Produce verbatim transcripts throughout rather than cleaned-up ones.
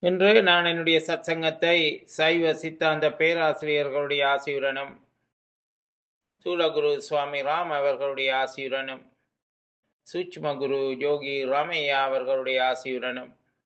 இன்று நான் என்னுடைய சத்சங்கத்தை சைவ சித்தாந்த பேராசிரியர்களுடைய ஆசியுடனும் சூலகுரு சுவாமி ராம் அவர்களுடைய ஆசியுடனும் சூட்சும குரு யோகி ராமையா அவர்களுடைய ஆசியுடனும்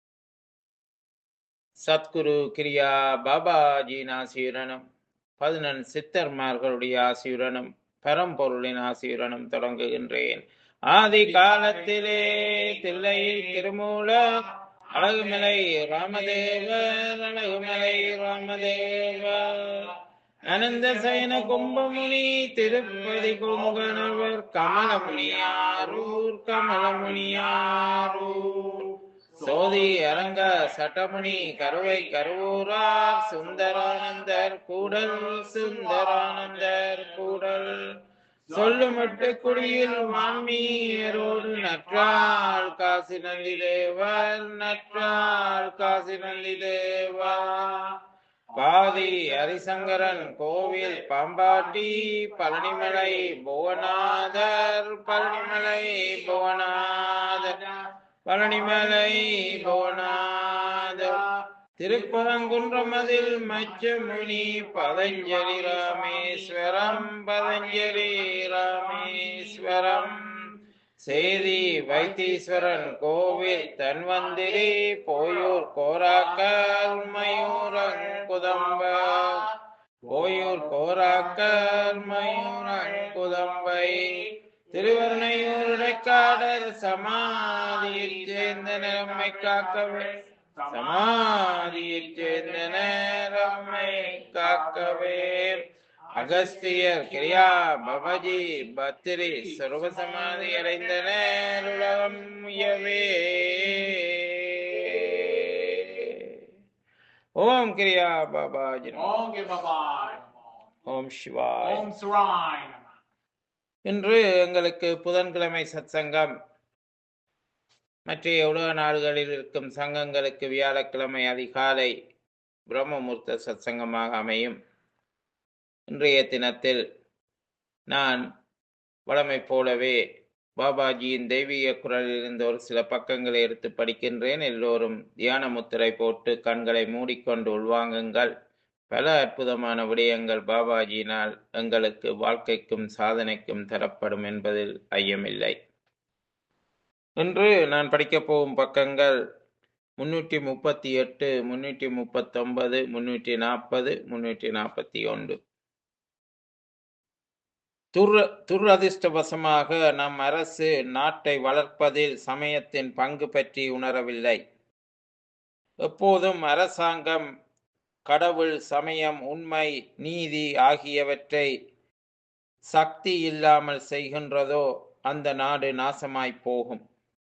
சத்குரு கிரியா பாபாஜியின் ஆசியுடனும் பதினெண் சித்தர்மார்களுடைய ஆசியுடனும் பரம்பொருளின் ஆசியுடனும் தொடங்குகின்றேன். ஆதி காலத்திலே தில்லையில் திருமூல அழகுமலை ராமதேவர் அழகுமலை ராமதேவர் அனந்த சயன கும்பமுனி திருப்பதி குங்கணவர் கமலமுனியாரூர் கமலமுனியாரூர் சோதி அரங்க சட்டமுனி கருவை கருவூரார் சுந்தரானந்தர் கூடல் சுந்தரானந்தர் கூடல் சொல்லுமட்டு குடியில் மாமியரோடு நற்றாள் காசி நந்திதேவர் நற்றாள் காசி நந்திதேவா பாதி ஹரிசங்கரன் கோவில் பாம்பாட்டி பழனிமலை புவனாதர் பழனிமலை புவனாதர் பழனிமலை புவனாதர் திருப்பரங்குன்றமதில் மச்சமுனி பதஞ்சலி ராமேஸ்வரம் பதஞ்சலி ராமேஸ்வரம் சேதி வைத்தீஸ்வரன் கோவில் தன்வந்திரி போயூர் கோராக்கல் மயூரங்குதம்ப போயூர் கோராக்கல் மயூரங்குதம்பை திருவருணையூர் இடைக்காடல் சமாதியில் சேர்ந்த நிலைமை காக்கவே சமாதியில் சேர்ந்த நேரம்மை காக்கவே அகஸ்தியர் கிரியா பபஜி பத்திரி சர்வசமாதி அடைந்த நேருலகம் உயவே. ஓம் கிரியா பாபாஜி ஓம் கிருபாய் ஓம் சிவாய் ஓம் சுராய். இன்று எங்களுக்கு புதன்கிழமை சத்சங்கம். மற்ற உலக நாடுகளில் இருக்கும் சங்கங்களுக்கு வியாழக்கிழமை அதிகாலை பிரம்மமுர்த்த சத்சங்கமாக அமையும். இன்றைய தினத்தில் நான் வழமை போலவே பாபாஜியின் தெய்வீக குரலில் இருந்து ஒரு சில பக்கங்களை எடுத்து படிக்கின்றேன். எல்லோரும் தியான முத்திரை போட்டு கண்களை மூடிக்கொண்டு உள்வாங்குங்கள். பல அற்புதமான விடயங்கள் பாபாஜியினால் எங்களுக்கு வாழ்க்கைக்கும் சாதனைக்கும் தரப்படும் என்பதில் ஐயமில்லை. இன்று நான் படிக்கப் போகும் பக்கங்கள் முன்னூற்றி முப்பத்தி எட்டு முன்னூற்றி முப்பத்தி ஒன்பது முன்னூற்றி நாற்பது முன்னூற்றி நாற்பத்தி ஒன்று. துர் துரதிர்ஷ்டவசமாக நம் அரசு நாட்டை வளர்ப்பதில் சமயத்தின் பங்கு பற்றி உணரவில்லை. எப்போதும் அரசாங்கம் கடவுள், சமயம், உண்மை, நீதி ஆகியவற்றை சக்தி இல்லாமல் செய்கின்றதோ அந்த நாடு நாசமாய் போகும்.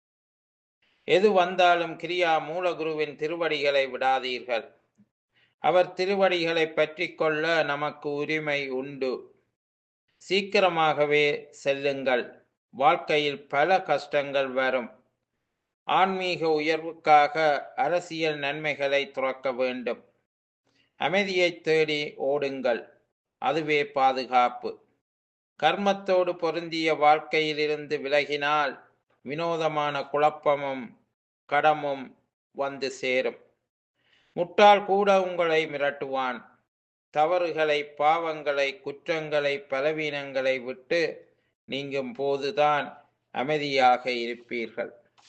எது வந்தாலும் கிரியா மூலகுருவின் திருவடிகளை விடாதீர்கள். அவர் திருவடிகளை பற்றி கொள்ள நமக்கு உரிமை உண்டு. சீக்கிரமாகவே செல்லுங்கள். வாழ்க்கையில் பல கஷ்டங்கள் வரும். ஆன்மீக உயர்வுக்காக அரசியல் நன்மைகளை துறக்க வேண்டும். அமைதியை தேடி ஓடுங்கள், அதுவே பாதுகாப்பு. கர்மத்தோடு பொருந்திய வாழ்க்கையிலிருந்து விலகினால் வினோதமான குழப்பமும் கடமும் வந்து சேரும். முட்டாள் கூட உங்களை மிரட்டுவான். தவறுகளை, பாவங்களை, குற்றங்களை, பலவீனங்களை விட்டு நீங்கும் போதுதான் அமைதியாக இருப்பீர்கள்.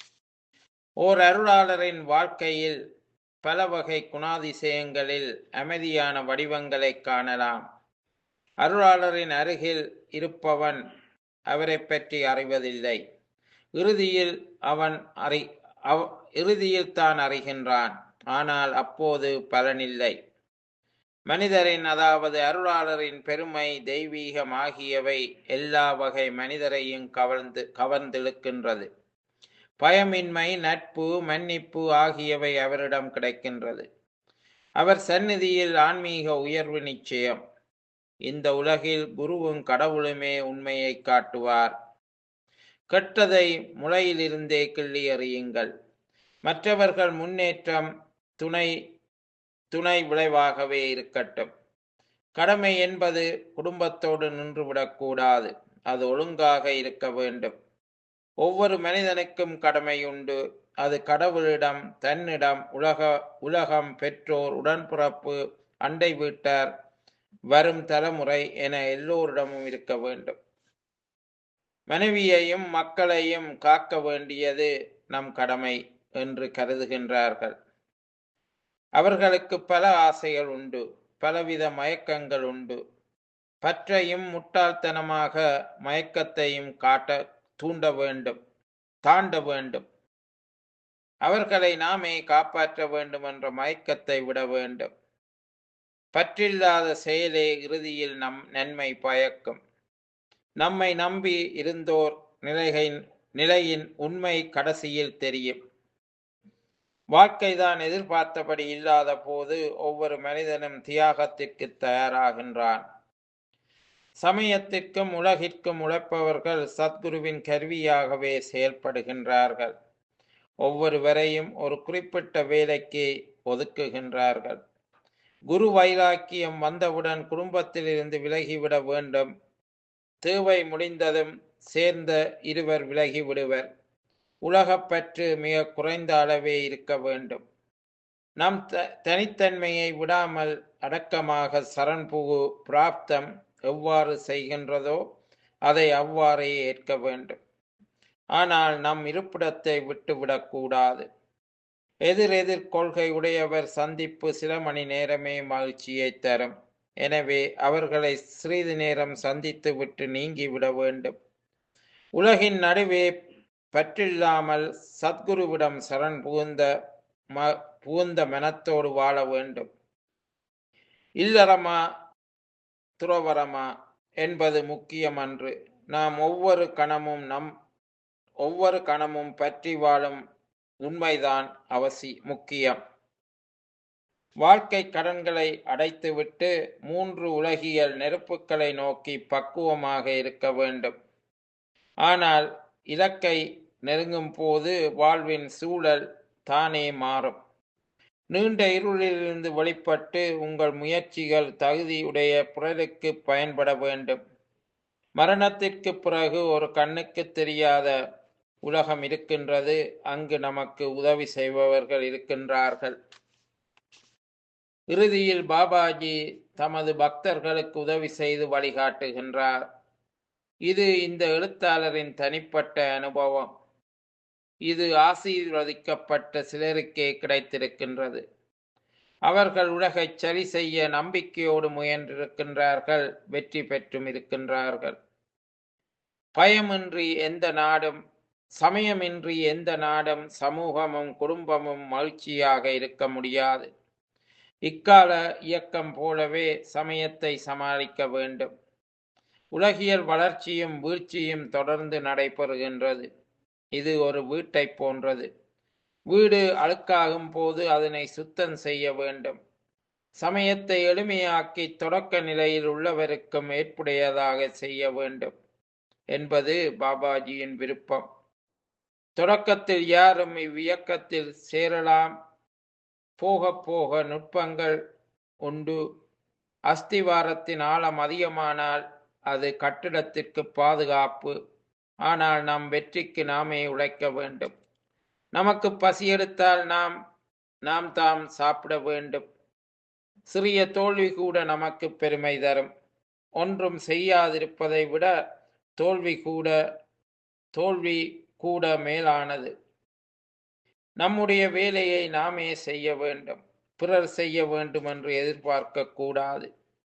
ஓர் அருளாளரின் வாழ்க்கையில் பல வகை குணாதிசயங்களில் அமைதியான வடிவங்களை காணலாம். அருளாளரின் அருகில் இருப்பவன் அவரை பற்றி அறிவதில்லை. இறுதியில் அவன் அறி இறுதியில் தான் அறிகின்றான். ஆனால் அப்போது பலனில்லை. மனிதரின், அதாவது அருளாளரின் பெருமை, தெய்வீகம் ஆகியவை எல்லா வகை மனிதரையும் கவர்ந்து கவர்ந்திழுக்கின்றது. பயமின்மை, நட்பு, மன்னிப்பு ஆகியவை அவரிடம் கிடைக்கின்றது. அவர் சந்நிதியில் ஆன்மீக உயர்வு நிச்சயம். இந்த உலகில் குருவும் கடவுளுமே உண்மையை காட்டுவார். கெட்டதை முளையிலிருந்தே கிள்ளி எறியுங்கள். மற்றவர்கள் முன்னேற்றம் துணை துணை விளைவாகவே இருக்கட்டும். கடமை என்பது குடும்பத்தோடு நின்றுவிடக்கூடாது. அது ஒழுங்காக இருக்க வேண்டும். ஒவ்வொரு மனிதனுக்கும் கடமை உண்டு. அது கடவுளிடம், தன்னிடம், உலக உலகம், பெற்றோர், உடன்பிறப்பு, அண்டை வீட்டார், வரும் தலைமுறை என எல்லோரிடமும் இருக்க வேண்டும். மனைவியையும் மக்களையும் காக்க வேண்டியது நம் கடமை என்று கருதுகின்றார்கள். அவர்களுக்கு பல ஆசைகள் உண்டு, பலவித மயக்கங்கள் உண்டு. பற்றையும் முட்டாள்தனமாக மயக்கத்தையும் காட்ட தூண்ட வேண்டும், தாண்ட வேண்டும். அவர்களை நாமே காப்பாற்ற வேண்டும் என்ற மயக்கத்தை விட வேண்டும். பற்றில்லாத செயலே இறுதியில் நம் நன்மை பயக்கும். நம்மை நம்பி இருந்தோர் நிலையின் நிலையின் உண்மை கடைசியில் தெரியும். வாழ்க்கைதான் எதிர்பார்த்தபடி இல்லாத போது ஒவ்வொரு மனிதனும் தியாகத்திற்கு தயாராகின்றான். சமயத்திற்கும் உலகிற்கும் உழைப்பவர்கள் சத்குருவின் கருவியாகவே செயல்படுகின்றார்கள். ஒவ்வொருவரையும் ஒரு குறிப்பிட்ட வேலைக்கு ஒதுக்குகின்றார்கள். குரு வைராக்கியம் வந்தவுடன் குடும்பத்திலிருந்து விலகிவிட வேண்டும். தேவை முடிந்ததும் சேர்ந்த இருவர் விலகி விடுவர். உலகப்பற்று மிக குறைந்த அளவே இருக்க வேண்டும். நம் த தனித்தன்மையை விடாமல் அடக்கமாக சரண் புகு பிராப்தம் எவ்வாறு செய்கின்றதோ அதை அவ்வாறே ஏற்க வேண்டும். ஆனால் நம் இருப்பிடத்தை விட்டுவிடக்கூடாது. எதிர் எதிர் கொள்கை உடையவர் சந்திப்பு சில மணி நேரமே மகிழ்ச்சியை தரும். எனவே அவர்களை சிறிது நேரம் சந்தித்து விட்டு நீங்கிவிட வேண்டும். உலகின் நடுவே பற்றில்லாமல் சத்குருவிடம் சரண் புகுந்த ம புகுந்த மனத்தோடு வாழ வேண்டும். இல்லறமா துறவரமா என்பது முக்கியமன்று. நாம் ஒவ்வொரு கணமும் நம் ஒவ்வொரு கணமும் பற்றி வாழும் உண்மைதான் அவசி முக்கியம். வாழ்க்கை கடன்களை அடைத்துவிட்டு மூன்று உலகியல் நெருப்புகளை நோக்கி பக்குவமாக இருக்க வேண்டும். ஆனால் இலக்கை நெருங்கும் போது வாழ்வின் சூழல் தானே மாறும். நீண்ட இருளிலிருந்து வெளிப்பட்டு உங்கள் முயற்சிகள் தகுதியுடைய பிறருக்கு பயன்பட வேண்டும். மரணத்திற்கு பிறகு ஒரு கண்ணுக்கு தெரியாத உலகம் இருக்கின்றது. அங்கு நமக்கு உதவி செய்பவர்கள் இருக்கின்றார்கள். இறுதியில் பாபாஜி தமது பக்தர்களுக்கு உதவி செய்து வழிகாட்டுகின்றார். இது இந்த எழுத்தாளரின் தனிப்பட்ட அனுபவம். இது ஆசீர்வதிக்கப்பட்ட சிலருக்கே கிடைத்திருக்கின்றது. அவர்கள் உலகை சரி செய்ய நம்பிக்கையோடு முயன்றிருக்கின்றார்கள், வெற்றி பெற்றும் இருக்கின்றார்கள். பயமின்றி எந்த நாடும், சமயமின்றி எந்த நாடும், சமூகமும் குடும்பமும் மகிழ்ச்சியாக இருக்க முடியாது. இக்கால இயக்கம் போலவே சமயத்தை சமாளிக்க வேண்டும். உலகியல் வளர்ச்சியும் வீழ்ச்சியும் தொடர்ந்து நடைபெறுகின்றது. இது ஒரு வீட்டை போன்றது. வீடு அழுக்காகும் போது அதனை சுத்தம் செய்ய வேண்டும். சமயத்தை எளிமையாக்கி தொடக்க நிலையில் உள்ளவருக்கும் ஏற்புடையதாக செய்ய வேண்டும் என்பது பாபாஜியின் விருப்பம். தொடக்கத்தில் யாரும் இவ்வியக்கத்தில் சேரலாம். போக போக நுட்பங்கள் உண்டு. அஸ்திவாரத்தின் ஆழம் அதிகமானால் அது கட்டிடத்திற்கு பாதுகாப்பு. ஆனால் நம் வெற்றிக்கு நாமே உழைக்க வேண்டும். நமக்கு பசி எடுத்தால் நாம் நாம் தாம் சாப்பிட வேண்டும். சிறிய தோல்வி கூட நமக்கு பெருமை தரும். ஒன்றும் செய்யாதிருப்பதை விட தோல்வி கூட தோல்வி கூட மேலானது. நம்முடைய வேலையை நாமே செய்ய வேண்டும். பிறர் செய்ய வேண்டும் என்று எதிர்பார்க்க கூடாது.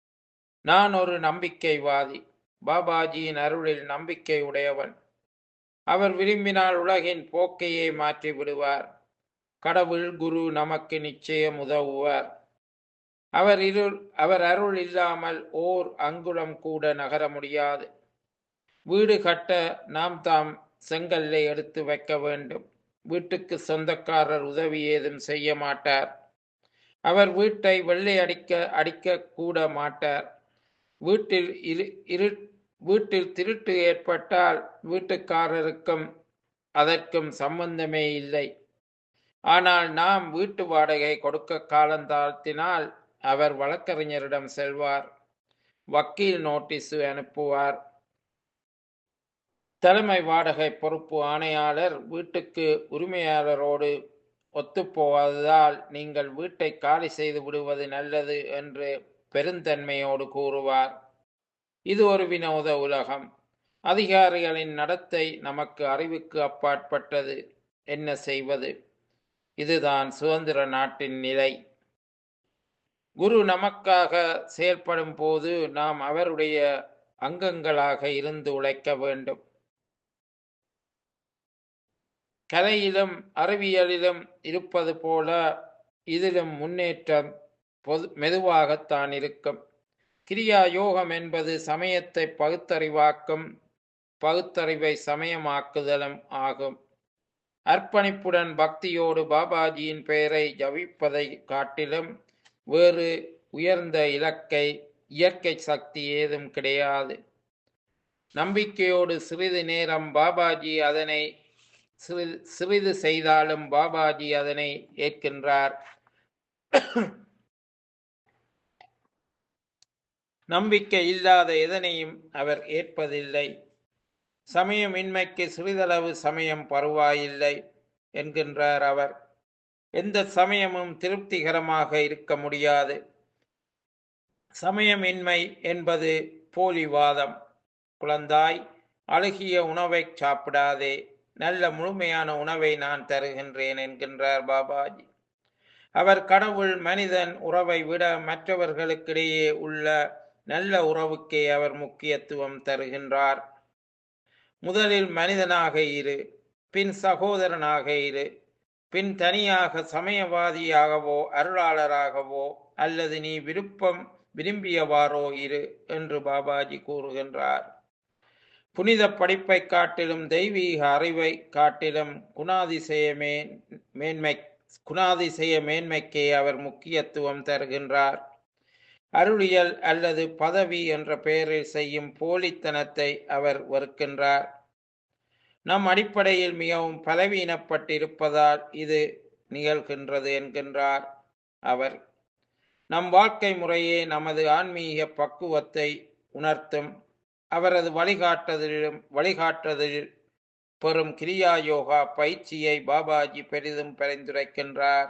நான் ஒரு நம்பிக்கைவாதி. பாபாஜியின் அருளில் நம்பிக்கை உடையவன். அவர் விரும்பினால் உலகின் போக்கையே மாற்றி விடுவார். கடவுள் குரு நமக்கு நிச்சயம் உதவுவார். அவர் இருள் அவர் அருள் இல்லாமல் ஓர் அங்குலம் கூட நகர முடியாது. வீடு கட்ட நாம் தாம் செங்கல்லை எடுத்து வைக்க வேண்டும். வீட்டுக்கு சொந்தக்காரர் உதவி ஏதும் செய்ய மாட்டார். அவர் வீட்டை வெள்ளை அடிக்க அடிக்க கூட மாட்டார். வீட்டில் இரு இரு வீட்டில் திருட்டு ஏற்பட்டால் வீட்டுக்காரருக்கும் அதற்கும் சம்பந்தமே இல்லை. ஆனால் நாம் வீட்டு வாடகை கொடுக்க காலந்தாழ்த்தினால் அவர் வழக்கறிஞரிடம் செல்வார். வக்கீல் நோட்டீஸ் அனுப்புவார். தலைமை வாடகை பொறுப்பு ஆணையாளர் வீட்டுக்கு உரிமையாளரோடு ஒத்துப்போவதால் நீங்கள் வீட்டை காலி செய்து விடுவது நல்லது என்று பெருந்தன்மையோடு கூறுவார். இது ஒரு வினோத உலகம். அதிகாரிகளின் நடத்தை நமக்கு அறிவுக்கு அப்பாற்பட்டது. என்ன செய்வது? இதுதான் சுதந்திர நாட்டின் நிலை. குரு நமக்காக செயல்படும் போது நாம் அவருடைய அங்கங்களாக இருந்து உழைக்க வேண்டும். கலையிலும் அறிவியலிலும் இருப்பது போல இதிலும் முன்னேற்றம் பொது மெதுவாகத்தான் இருக்கும். கிரியா யோகம் என்பது சமயத்தை பகுத்தறிவாக்கும், பகுத்தறிவை சமயமாக்குதலும் ஆகும். அர்ப்பணிப்புடன் பக்தியோடு பாபாஜியின் பெயரை ஜபிப்பதை காட்டிலும் வேறு உயர்ந்த இலக்கை இயற்கை சக்தி ஏதும் கிடையாது. நம்பிக்கையோடு சிறிது நேரம் பாபாஜி அதனை சிறிது சிறிது செய்தாலும் பாபாஜி அதனை ஏற்கின்றார். நம்பிக்கை இல்லாத எதனையும் அவர் ஏற்பதில்லை. சமயமின்மைக்கு சிறிதளவு சமயம் பருவாயில்லை என்கின்றார் அவர். எந்த சமயமும் திருப்திகரமாக இருக்க முடியாது. சமயமின்மை என்பது போலிவாதம். குழந்தாய், அழுகிய உணவை சாப்பிடாதே, நல்ல முழுமையான உணவை நான் தருகின்றேன் என்கின்றார் பாபாஜி. அவர் கடவுள் மனிதன் உறவை விட மற்றவர்களுக்கிடையே உள்ள நல்ல உறவுக்கே அவர் முக்கியத்துவம் தருகின்றார். முதலில் மனிதனாக இரு, பின் சகோதரனாக இரு, பின் தனியாக சமயவாதியாகவோ அருளாளராகவோ அல்லது நீ விருப்பம் விரும்பியவாறோ இரு என்று பாபாஜி கூறுகின்றார். புனித படிப்பை காட்டிலும் தெய்வீக அறிவை காட்டிலும் குணாதிசய மேன்மை குணாதிசய மேன்மைக்கே அவர் முக்கியத்துவம் தருகின்றார். அருளியல் அல்லது பதவி என்ற பெயரில் செய்யும் போலித்தனத்தை அவர் வெறுக்கின்றார். நம் அடிப்படையில் மிகவும் பலவீனப்பட்டிருப்பதால் இது நிகழ்கின்றது என்கின்றார் அவர். நம் வாழ்க்கை முறையே நமது ஆன்மீக பக்குவத்தை உணர்த்தும். அவரது வழிகாட்டுதலிலும் வழிகாட்டுதலில் பெறும் கிரியா யோகா பயிற்சியை பாபாஜி பெரிதும் பரிந்துரைக்கின்றார்.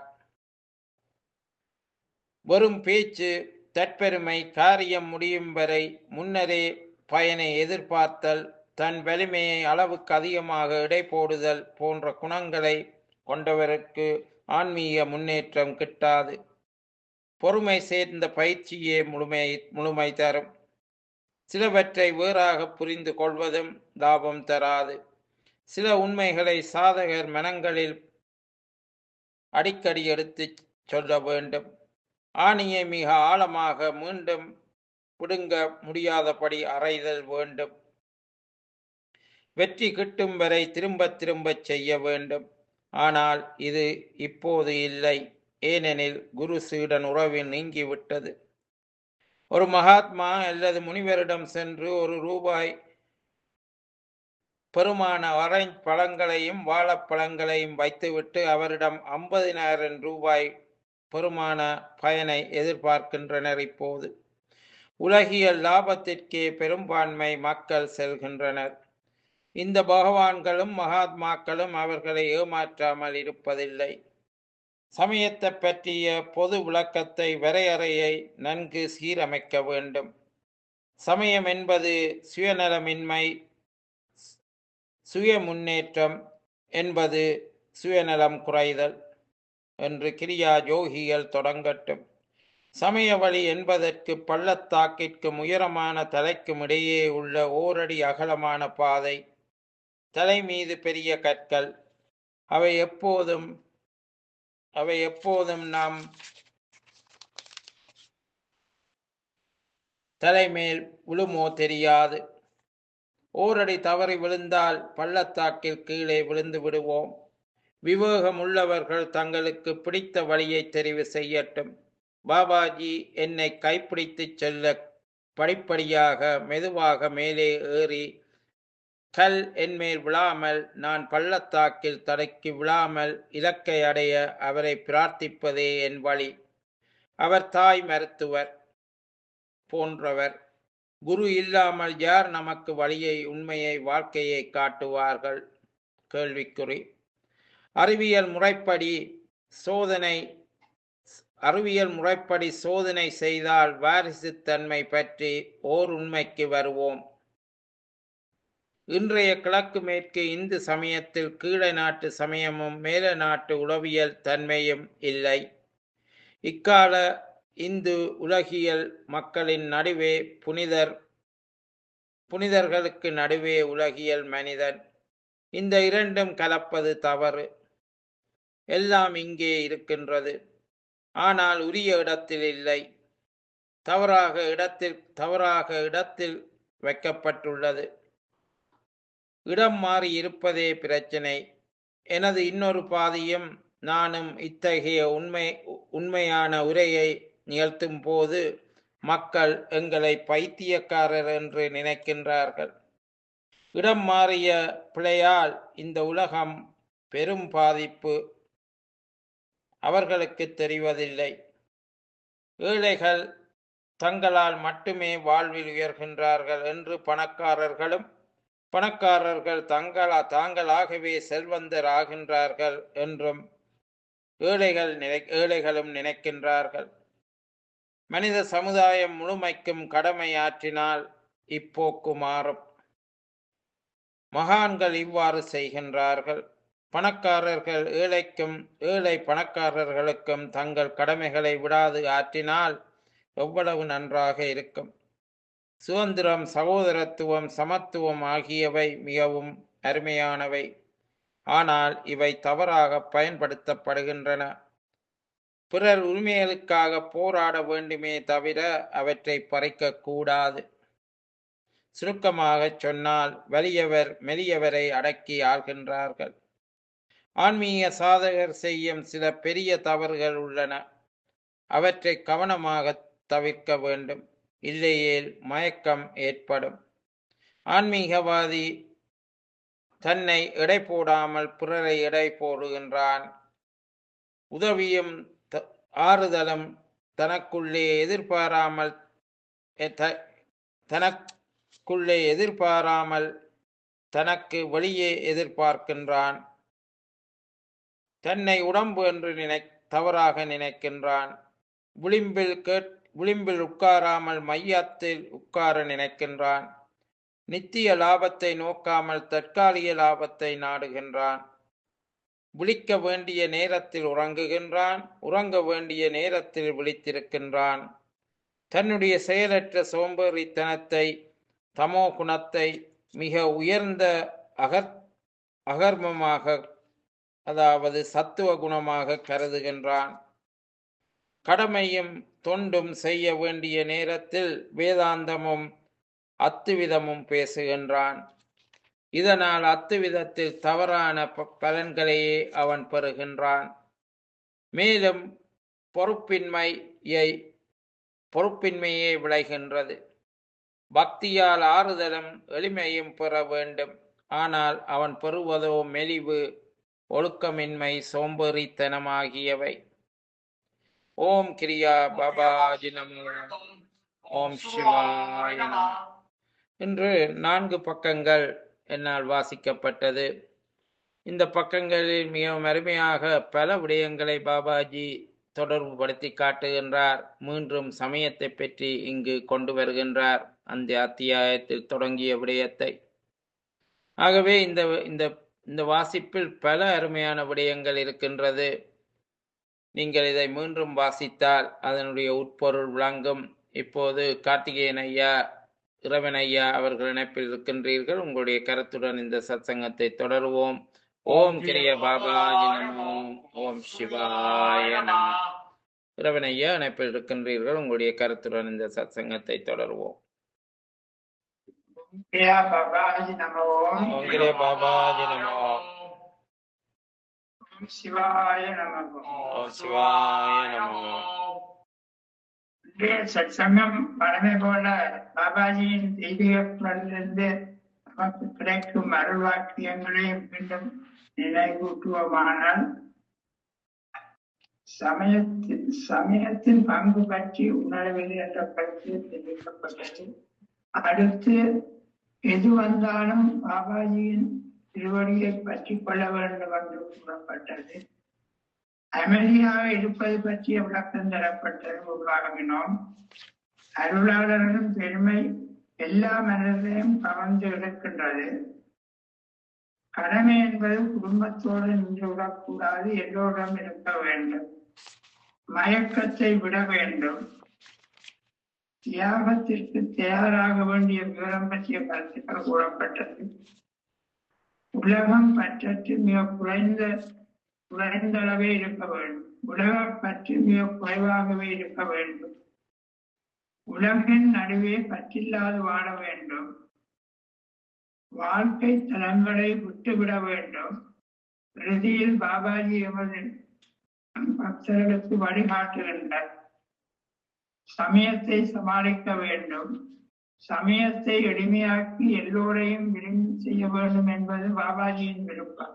வெறும் பேச்சு, தற்பெருமை, காரியம் முடியும் வரை முன்னரே பயனை எதிர்பார்த்தல், தன் வலிமையை அளவுக்கு அதிகமாக எடை போடுதல் போன்ற குணங்களை கொண்டவருக்கு ஆன்மீக முன்னேற்றம் கிட்டாது. பொறுமை சேர்ந்த பயிற்சியே முழுமை முழுமை தரும். சிலவற்றை வேறாக புரிந்து கொள்வதும் லாபம் தராது. சில உண்மைகளை சாதகர் மனங்களில் அடிக்கடி எடுத்து சொல்ல வேண்டும். ஆணியை மிக ஆழமாக மீண்டும் பிடுங்க முடியாதபடி அறைதல் வேண்டும். வெற்றி கிட்டும் வரை திரும்ப திரும்ப செய்ய வேண்டும். ஆனால் இது இப்போது இல்லை, ஏனெனில் குரு சீடன் உறவு நீங்கிவிட்டது. ஒரு மகாத்மா அல்லது முனிவரிடம் சென்று ஒரு ரூபாய் பெருமான ஆரஞ்சு பழங்களையும் வாழைப்பழங்களையும் வைத்துவிட்டு அவரிடம் ஐம்பதினாயிரம் ரூபாய் பெருமான பயனை எதிர்பார்க்கின்றனர். இப்போது உலகியல் லாபத்திற்கே பெரும்பான்மை மக்கள் செல்கின்றனர். இந்த பகவான்களும் மகாத்மாக்களும் அவர்களை ஏமாற்றாமல் இருப்பதில்லை. சமயத்தை பற்றிய பொது விளக்கத்தை வரையறையை நன்கு சீரமைக்க வேண்டும். சமயம் என்பது சுயநலமின்மை, சுய முன்னேற்றம் என்பது சுயநலம் குறைதல் என்று கிரியா யோகிகள் தொடங்கட்டும். சமய வழி என்பதற்கு பள்ளத்தாக்கிற்கு உயரமான தலைக்கும் இடையே உள்ள ஓரடி அகலமான பாதை, தலை மீது பெரிய கற்கள், அவை எப்போதும் அவை எப்போதும் நாம் தலைமேல் விழுமோ தெரியாது. ஓரடி தவறி விழுந்தால் பள்ளத்தாக்கில் கீழே விழுந்து விடுவோம். விவேகம் உள்ளவர்கள் தங்களுக்கு பிடித்த வழியை தெரிவு செய்யட்டும். பாபாஜி என்னை கைப்பிடித்து செல்ல படிப்படியாக மெதுவாக மேலே ஏறி கல் என்மேல் விழாமல், நான் பள்ளத்தாக்கில் தடைக்கு விழாமல் இலக்கை அடைய அவரை பிரார்த்திப்பதே என் வழி. அவர் தாய் மருத்துவர் போன்றவர். குரு இல்லாமல் யார் நமக்கு வழியை, உண்மையை, வாழ்க்கையை காட்டுவார்கள்? கேள்விக்குறி. அறிவியல் முறைப்படி சோதனை அறிவியல் முறைப்படி சோதனை செய்தால் வாரிசுத்தன்மை பற்றி ஓர் உண்மைக்கு வருவோம். இன்றைய கிழக்கு மேற்கு இந்து சமயத்தில் கீழே நாட்டு சமயமும் மேல நாட்டு உளவியல் தன்மையும் இல்லை. இக்கால இந்து உலகியல் மக்களின் நடுவே புனிதர் புனிதர்களுக்கு நடுவே உலகியல் மனிதன். இந்த இரண்டும் கலப்பது தவறு. எல்லாம் இங்கே இருக்கின்றது, ஆனால் உரிய இடத்தில் இல்லை. தவறாக இடத்தில் தவறாக இடத்தில் வைக்கப்பட்டுள்ளது. இடம் மாறி இருப்பதே பிரச்சனை. எனது இன்னொரு பாதியும் நானும் இத்தகைய உண்மை உண்மையான உரையை நிகழ்த்தும் போது மக்கள் எங்களை பைத்தியக்காரர் என்று நினைக்கின்றார்கள். இடம் மாறிய பிழையால் இந்த உலகம் பெரும் பாதிப்பு அவர்களுக்கு தெரிவதில்லை. ஏழைகள் தங்களால் மட்டுமே வாழ்வில் உயர்கின்றார்கள் என்று பணக்காரர்களும், பணக்காரர்கள் தங்களா தாங்களாகவே செல்வந்தர் ஆகின்றார்கள் என்றும் ஏழைகள் நினை ஏழைகளும் நினைக்கின்றார்கள். மனித சமுதாயம் முழுமைக்கும் கடமை ஆற்றினால் இப்போக்கு மாறும். மகான்கள் இவ்வாறு செய்கின்றார்கள். பணக்காரர்கள் ஏழைக்கும், ஏழை பணக்காரர்களுக்கும் தங்கள் கடமைகளை விடாது ஆற்றினால் எவ்வளவு நன்றாக இருக்கும். சுதந்திரம், சகோதரத்துவம், சமத்துவம் ஆகியவை மிகவும் அருமையானவை. ஆனால் இவை தவறாக பயன்படுத்தப்படுகின்றன. பிறர் உரிமைகளுக்காக போராட வேண்டுமே தவிர அவற்றை பறிக்க கூடாது. சுருக்கமாக சொன்னால் வலியவர் மெலியவரை அடக்கி ஆள்கின்றார்கள். ஆன்மீக சாதகர் செய்யும் சில பெரிய தவறுகள் உள்ளன. அவற்றை கவனமாக தவிர்க்க வேண்டும், இல்லையேல் மயக்கம் ஏற்படும். ஆன்மீகவாதி தன்னை எடை போடாமல் பிறரை எடை போடுகின்றான். உதவியும் ஆறுதலும் தனக்குள்ளே எதிர்பாராமல் தனக்குள்ளே எதிர்பாராமல் தனக்கு வெளியே எதிர்பார்க்கின்றான். தன்னை உடம்பு என்று நினை தவறாக நினைக்கின்றான். விளிம்பில் கேட் விளிம்பில் உட்காராமல் மையத்தில் உட்கார நினைக்கின்றான். நித்திய லாபத்தை நோக்காமல் தற்காலிக லாபத்தை நாடுகின்றான். விழிக்க வேண்டிய நேரத்தில் உறங்குகின்றான், உறங்க வேண்டிய நேரத்தில் விழித்திருக்கின்றான். தன்னுடைய செயலற்ற சோம்பேறித்தனத்தை, தமோ குணத்தை மிக உயர்ந்த அகர் அகர்மமாக, அதாவது சத்துவ குணமாக கருதுகின்றான். கடமையும் தொண்டும் செய்ய வேண்டிய நேரத்தில் வேதாந்தமும் அத்துவிதமும் பேசுகின்றான். இதனால் அத்துவிதத்தில் தவறான பலன்களையே அவன் பெறுகின்றான். மேலும் பொறுப்பின்மையை பொறுப்பின்மையே விளைகின்றது. பக்தியால் ஆறுதலும் எளிமையும் பெற வேண்டும். ஆனால் அவன் பெறுவதோ மெலிவு, ஒழுக்கமின்மை, சோம்பேறித்தனமாகியவை. ஓம் கிரியா பாபாஜி நமோ. ஓம் சிவாய நமோ. இன்று நான்கு பக்கங்கள் என்னால் வாசிக்கப்பட்டது. இந்த பக்கங்களில் மிகவும் அருமையாக பல விடயங்களை பாபாஜி தொடர்பு படுத்தி காட்டுகின்றார். மீண்டும் சமயத்தை பற்றி இங்கு கொண்டு வருகின்றார், அந்த அத்தியாயத்தில் தொடங்கிய விடயத்தை. ஆகவே இந்த இந்த இந்த வாசிப்பில் பல அருமையான விடயங்கள் இருக்கின்றது. நீங்கள் இதை மீண்டும் வாசித்தால் அதனுடைய உட்பொருள் விளங்கும். இப்போது கார்த்திகேயன் ஐயா, இறைவன் ஐயா அவர்கள் இணைப்பில் இருக்கின்றீர்கள். உங்களுடைய கருத்துடன் இந்த சத்சங்கத்தை தொடருவோம். ஓம் கிரிய பாபாஜி நமோ. ஓம் சிவாய நமோ. இறைவன் ஐயா இணைப்பில் இருக்கின்றீர்கள். உங்களுடைய கருத்துடன் இந்த சத்சங்கத்தை தொடருவோம். ஓம் கிரிய பாபாஜி நமோ. ஓம் சிவாய நமோ. ஓம் சிவாய நமோ. சத்சங்கம் பழமை போல பாபாஜியின் தெய்வீகத்திலிருந்து நமக்கு கிடைக்கும் அருள் வாக்கியங்களையும் மீண்டும் நினைவூட்டுவோமானால், சமயத்தின் சமயத்தின் பங்கு பற்றி உணர்வில் என்ற கருத்து தெரிவிக்கப்பட்டது. அடுத்து எது வந்தாலும் பாபாஜியின் திருவடியை பற்றி கொள்ள வேண்டும் என்று கூறப்பட்டது. அமைதியாக இருப்பது பற்றிய விளக்கம் தரப்பட்டது. உருவாகினோம் அருளாளரின் பெருமை எல்லா மனிதர்களையும் கவர்ந்து இருக்கின்றது. கடமை என்பது குடும்பத்தோடு நின்று விடக்கூடாது, எல்லோரும் இருக்க வேண்டும். மயக்கத்தை விட வேண்டும். தியாகத்திற்கு தயாராக வேண்டிய விவரம் பற்றிய கருத்துக்கள் கூறப்பட்டது. உலகம் பற்றற்று மிக குறைந்த குறைந்த அளவே இருக்க வேண்டும். உலக பற்று மிக குறைவாகவே இருக்க வேண்டும். உலகின் நடுவே பற்றில்லாது வாழ வேண்டும். வாழ்க்கை தலங்களை விட்டுவிட வேண்டும். இறுதியில் பாபாஜி எமது பக்தர்களுக்கு வழிகாட்டுகின்றார். சமயத்தை சமாளிக்க வேண்டும். சமயத்தை எளிமையாக்கி எல்லோரையும் விரும்பி செய்ய வேண்டும் என்பது பாபாஜியின் விருப்பம்.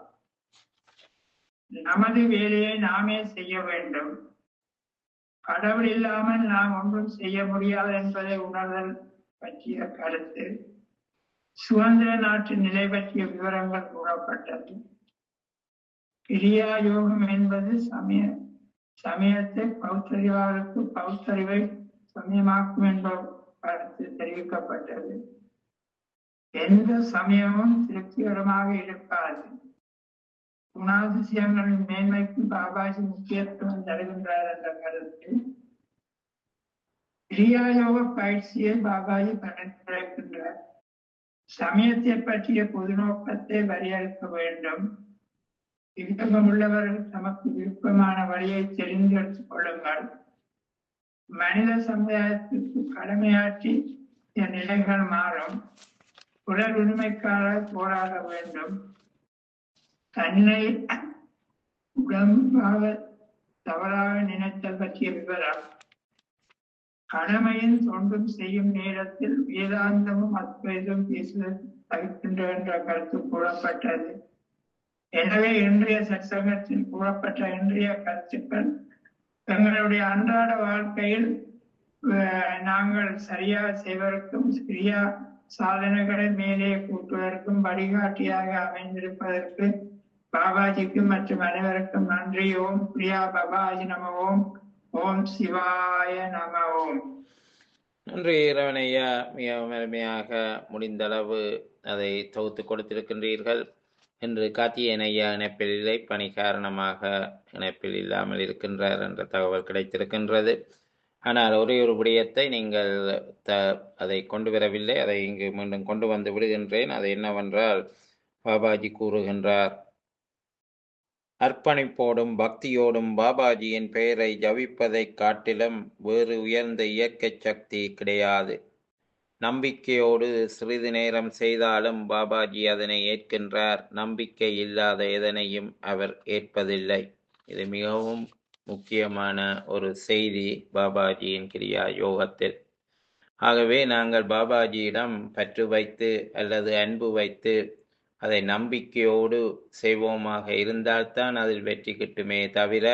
நமது வேலையை நாமே செய்ய வேண்டும். கடவுள் இல்லாமல் நாம் ஒன்றும் செய்ய முடியாது என்பதை உணர்தல் பற்றிய கருத்து. சுதந்திர நாட்டு நிலை பற்றிய விவரங்கள் கூறப்பட்டது. கிரியா யோகம் என்பது சமய சமயத்தை பௌத்தறிவாருக்கு பௌத்தறிவை சமயமாக்கும் என்ற கருத்து தெரிவிக்கப்பட்டது. எந்த சமயமும் திருப்திகரமாக இருக்காது. குணாதிசயங்களின் மேன்மைக்கு பாபாஜி முக்கியத்துவம் தருகின்றார் என்ற கருத்து. கிரியாயோக பயிற்சியை பாபாஜி பரிந்துரைக்கின்றார். சமயத்தை பற்றிய பொது நோக்கத்தை வரையறுக்க வேண்டும். விருப்பம் உள்ளவர்கள் தமக்கு விருப்பமான வழியை தெரிந்தெடுத்துக் கொள்ளுங்கள். மனித சமுதாயத்திற்கு கடமையாற்றி நிலைகள் மாறும். உடல் உரிமைக்காக போராட வேண்டும். தன்னை உடம்பாக தவறாக நினைத்தல் பற்றிய விவரம். கடமையின் தொண்டும் செய்யும் நேரத்தில் வேதாந்தமும் அத்வைதம் பேசுதல் தவிர்க்கின்ற என்ற கருத்து கூறப்பட்டது. எனவே இன்றைய சத்சங்கத்தில் கூறப்பட்ட இன்றைய கருத்துக்கள் எங்களுடைய அன்றாட வாழ்க்கையில் நாங்கள் சரியாக செய்வதற்கும் கிரியா சாதனைகளை மேலே கூட்டுவதற்கும் வழிகாட்டியாக அமைந்திருப்பதற்கு பாபாஜிக்கு மற்றும் அனைவருக்கும் நன்றி. ஓம் பிரியா பாபாஜி நம ஓம். ஓம் சிவாய நம ஓம். நன்றி ரவணையா, மிகவும் அருமையாக முடிந்தளவு அதை தொகுத்து கொடுத்திருக்கின்றீர்கள். இன்று கார்த்திகேயன் ஐயா இணைப்பில் இல்லை, பணி காரணமாக இணைப்பில் இல்லாமல் இருக்கின்றார் என்ற தகவல் கிடைத்திருக்கின்றது. ஆனால் ஒரே ஒரு விடயத்தை நீங்கள் த அதை கொண்டு வரவில்லை, அதை இங்கு மீண்டும் கொண்டு வந்து விடுகின்றேன். அது என்னவென்றால், பாபாஜி கூறுகின்றார், அர்ப்பணிப்போடும் பக்தியோடும் பாபாஜியின் பெயரை ஜபிப்பதைக் காட்டிலும் வேறு உயர்ந்த இயற்கை சக்தி கிடையாது. நம்பிக்கையோடு சிறிது நேரம் செய்தாலும் பாபாஜி அதனை ஏற்கின்றார். நம்பிக்கை இல்லாத எதனையும் அவர் ஏற்பதில்லை. இது மிகவும் முக்கியமான ஒரு செய்தி பாபாஜியின் கிரியா யோகத்தில். ஆகவே நாங்கள் பாபாஜியிடம் பற்று வைத்து அல்லது அன்பு வைத்து அதை நம்பிக்கையோடு செய்வோமாக இருந்தால்தான் அதில் வெற்றி கிட்டுமே தவிர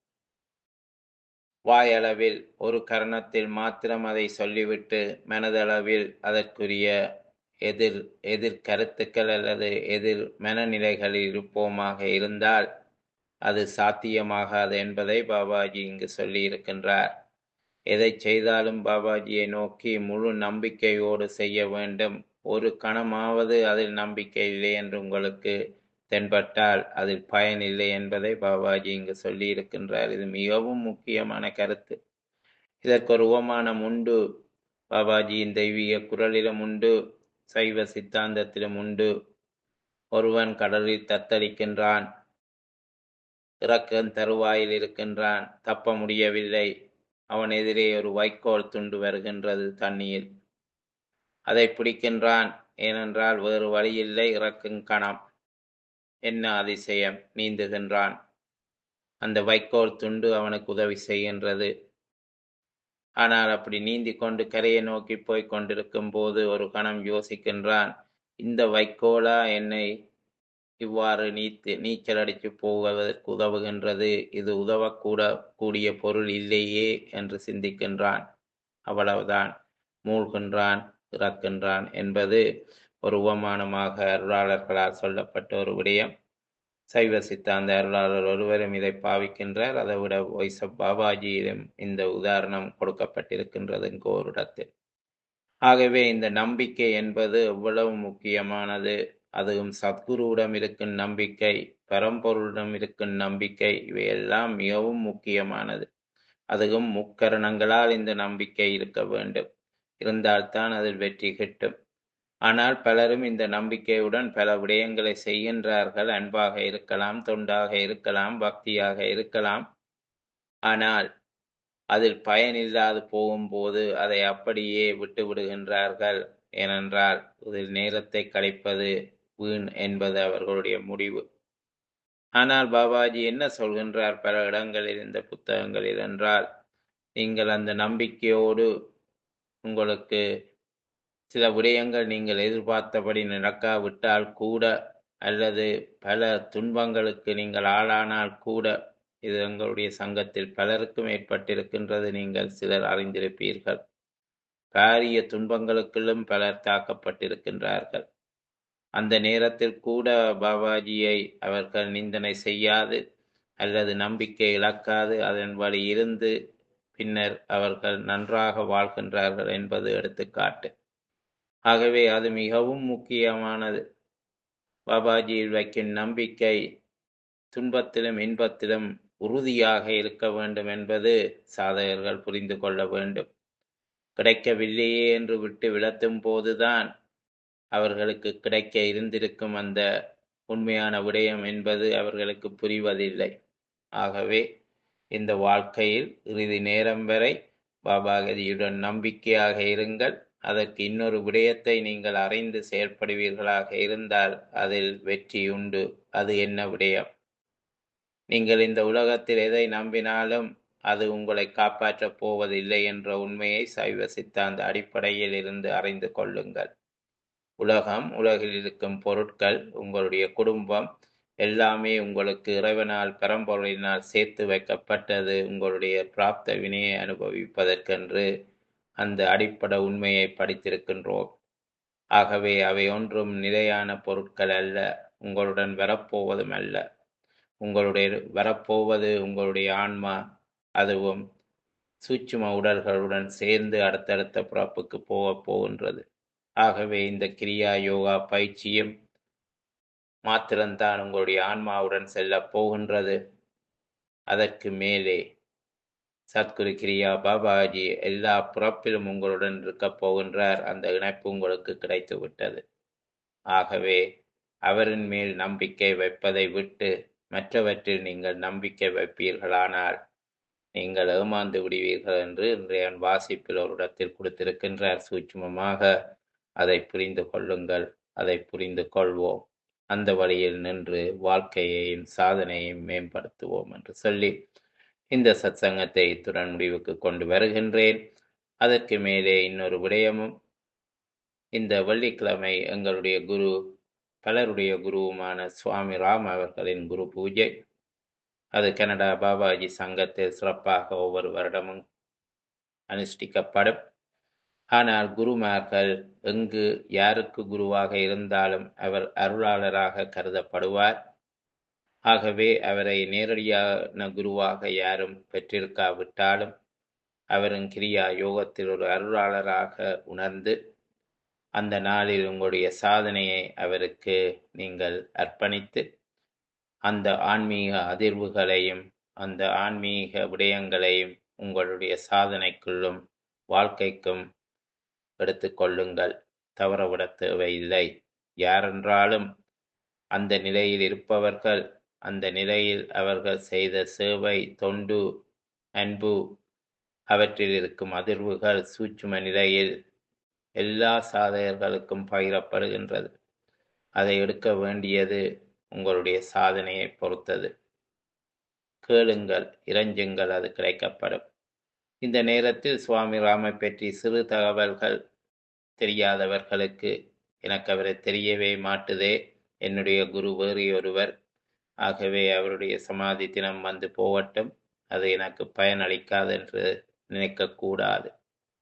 வாயளவில் ஒரு கரணத்தில் மாத்திரம் அதை சொல்லிவிட்டு மனதளவில் அதற்குரிய எதிர் எதிர் கருத்துக்கள் அல்லது எதிர் மனநிலைகளில் இருப்போமாக இருந்தால் அது சாத்தியமாகாது என்பதை பாபாஜி இங்கு சொல்லி இருக்கின்றார். எதை செய்தாலும் பாபாஜியை நோக்கி முழு நம்பிக்கையோடு செய்ய வேண்டும். ஒரு கணமாவது அதில் நம்பிக்கை இல்லை என்று உங்களுக்கு தென்பட்டால் அதில் பயன் இல்லை என்பதை பாபாஜி இங்கு சொல்லி இருக்கின்றார். இது மிகவும் முக்கியமான கருத்து. இதற்கு ஒரு உவமானம் உண்டு. பாபாஜியின் தெய்வீக குரலிலும் உண்டு, சைவ சித்தாந்தத்திலும் உண்டு. ஒருவன் கடலில் தத்தளிக்கின்றான், இறக்கம் தருவாயில் இருக்கின்றான், தப்ப முடியவில்லை. அவன் எதிரே ஒரு வைக்கோல் துண்டு வருகின்றது தண்ணீர். அதை பிடிக்கின்றான், ஏனென்றால் வேறு வழியில்லை, இறக்கும் கணம். என்ன அதிசயம்! நீந்துகின்றான். அந்த வைக்கோல் துண்டு அவனுக்கு உதவி செய்கின்றது. ஆனால் அப்படி நீந்தி கொண்டு கரையை நோக்கி போய் கொண்டிருக்கும் போது ஒரு கணம் யோசிக்கின்றான், இந்த வைக்கோலா என்னை இவ்வாறு நீத்து நீச்சல் அடித்து போவதற்கு உதவுகின்றது? இது உதவக்கூட கூடிய பொருள் இல்லையே என்று சிந்திக்கின்றான். அவ்வளவுதான், மூழ்கின்றான், இறக்கின்றான் என்பது ஒரு உவமானமாக அருளாளர்களால் சொல்லப்பட்ட ஒரு விடயம். சைவ சித்தாந்த அருளாளர் ஒருவரும் இதை பாவிக்கின்றார். அதை விட ஒய்சப் பாபாஜியிலும் இந்த உதாரணம் கொடுக்கப்பட்டிருக்கின்றது இங்கு ஒரு இடத்தில். ஆகவே இந்த நம்பிக்கை என்பது எவ்வளவு முக்கியமானது. அதுவும் சத்குருவிடம் இருக்கும் நம்பிக்கை, பரம்பொருளிடம் இருக்கும் நம்பிக்கை, இவையெல்லாம் மிகவும் முக்கியமானது. அதுவும் முக்கரணங்களால் இந்த நம்பிக்கை இருக்க வேண்டும். இருந்தால்தான் அதில் வெற்றி கிட்டும். ஆனால் பலரும் இந்த நம்பிக்கையுடன் பல விடயங்களை செய்கின்றார்கள். அன்பாக இருக்கலாம், தொண்டாக இருக்கலாம், பக்தியாக இருக்கலாம். ஆனால் அதில் பயனில்லாது போகும்போது அதை அப்படியே விட்டு விடுகின்றார்கள். ஏனென்றால் இதில் நேரத்தை கழிப்பது வீண் என்பது அவர்களுடைய முடிவு. ஆனால் பாபாஜி என்ன சொல்கின்றார் பல இடங்களில் இந்த புத்தகங்களில் என்றால், நீங்கள் அந்த நம்பிக்கையோடு உங்களுக்கு சில விடயங்கள் நீங்கள் எதிர்பார்த்தபடி நடக்காவிட்டால் கூட, அல்லது பல துன்பங்களுக்கு நீங்கள் ஆளானால் கூட, இது எங்களுடைய சங்கத்தில் பலருக்கும் ஏற்பட்டிருக்கின்றது. நீங்கள் சிலர் அறிந்திருப்பீர்கள். பாரிய துன்பங்களுக்குள்ளும் பலர் தாக்கப்பட்டிருக்கின்றார்கள். அந்த நேரத்தில் கூட பாபாஜியை அவர்கள் நிந்தனை செய்யாது அல்லது நம்பிக்கை இழக்காது அதன் வழி இருந்து பின்னர் அவர்கள் நன்றாக வாழ்கின்றார்கள் என்பது எடுத்துக்காட்டு. ஆகவே அது மிகவும் முக்கியமானது. பாபாஜியில் வைக்கும் நம்பிக்கை துன்பத்திலும் இன்பத்திலும் உறுதியாக இருக்க வேண்டும் என்பது சாதகர்கள் புரிந்து கொள்ள வேண்டும். கிடைக்கவில்லையே என்று விட்டு விளத்தும் போதுதான் அவர்களுக்கு கிடைக்க இருந்திருக்கும் அந்த உண்மையான விடயம் என்பது அவர்களுக்கு புரிவதில்லை. ஆகவே இந்த வாழ்க்கையில் இறுதி நேரம் வரை பாபாகதியுடன் நம்பிக்கையாக இருங்கள். அதற்கு இன்னொரு விடயத்தை நீங்கள் அறிந்து செயல்படுவீர்களாக இருந்தால் அதில் வெற்றி உண்டு. அது என்ன விடயம்? நீங்கள் இந்த உலகத்தில் எதை நம்பினாலும் அது உங்களை காப்பாற்றப் போவதில்லை என்ற உண்மையை சைவ சித்தாந்த அடிப்படையில் இருந்து அறிந்து கொள்ளுங்கள். உலகம், உலகில் இருக்கும் பொருட்கள், உங்களுடைய குடும்பம் எல்லாமே உங்களுக்கு இறைவனால் பரம்பொருளினால் சேர்த்து வைக்கப்பட்டது உங்களுடைய பிராப்த வினையை அனுபவிப்பதற்கென்று அந்த அடிப்படை உண்மையை படித்திருக்கின்றோம். ஆகவே அவை ஒன்றும் நிலையான பொருட்கள் அல்ல, உங்களுடன் வரப்போவதும் அல்ல. உங்களுடைய வரப்போவது உங்களுடைய ஆன்மா, அதுவும் சூட்சும உடல்களுடன் சேர்ந்து அடுத்தடுத்த பிறப்புக்கு போக போகின்றது. ஆகவே இந்த கிரியா யோகா பயிற்சியும் மாத்திரம்தான் உங்களுடைய ஆன்மாவுடன் செல்ல போகின்றது. அதற்கு மேலே சத்குரு கிரியா பாபாஜி எல்லா பிறப்பிலும் உங்களுடன் இருக்க போகின்றார். அந்த இணைப்பு உங்களுக்கு கிடைத்து விட்டது. ஆகவே அவரின் மேல் நம்பிக்கை வைப்பதை விட்டு மற்றவற்றில் நீங்கள் நம்பிக்கை வைப்பீர்களானால் நீங்கள் ஏமாந்து விடுவீர்கள் என்று இன்றைய வாசிப்பில் ஒரு இடத்தில் கொடுத்திருக்கின்றார். சூட்சுமமாக அதை புரிந்து கொள்ளுங்கள். அதை புரிந்து கொள்வோம். அந்த வழியில் நின்று வாழ்க்கையையும் சாதனையையும் மேம்படுத்துவோம் என்று சொல்லி இந்த சத்சங்கத்தை இத்துடன் முடிவுக்கு கொண்டு வருகின்றேன். அதற்கு மேலே இன்னொரு விடயமும், இந்த வெள்ளிக்கிழமை எங்களுடைய குரு, பலருடைய குருவுமான சுவாமி ராம் அவர்களின் குரு பூஜை. அது கனடா பாபாஜி சங்கத்தில் சிறப்பாக ஒவ்வொரு வருடமும் அனுஷ்டிக்கப்படும். ஆனால் குருமார்கள் எங்கு யாருக்கு குருவாக இருந்தாலும் அவர் அருளாளராக கருதப்படுவார். ஆகவே அவரை நேரடியான குருவாக யாரும் பெற்றிருக்காவிட்டாலும் அவரின் கிரியா யோகத்தில் ஒரு அருளாளராக உணர்ந்து அந்த நாளில் உங்களுடைய சாதனையை அவருக்கு நீங்கள் அர்ப்பணித்து அந்த ஆன்மீக அதிர்வுகளையும் அந்த ஆன்மீக விடயங்களையும் உங்களுடைய சாதனைக்குள்ளும் வாழ்க்கைக்கும் எடுத்துக்கொள்ளுங்கள். தவறவிட தேவையில்லை. யாரென்றாலும் அந்த நிலையில் இருப்பவர்கள், அந்த நிலையில் அவர்கள் செய்த சேவை, தொண்டு, அன்பு, அவற்றில் இருக்கும் அதிர்வுகள் சூட்சும நிலையில் எல்லா சாதகர்களுக்கும் பகிரப்படுகின்றது. அதை எடுக்க வேண்டியது உங்களுடைய சாதனையை பொறுத்தது. கேளுங்கள், இறைஞ்சுங்கள், அது கிடைக்கப்படும். இந்த நேரத்தில் சுவாமி ராமை பற்றி சிறு தகவல்கள் தெரியாதவர்களுக்கு, எனக்கு அவரை தெரியவே மாட்டுதே, என்னுடைய குரு வேறு ஒருவர், ஆகவே அவருடைய சமாதி தினம் வந்து போகட்டும், அது எனக்கு பயனளிக்காது என்று நினைக்கக்கூடாது.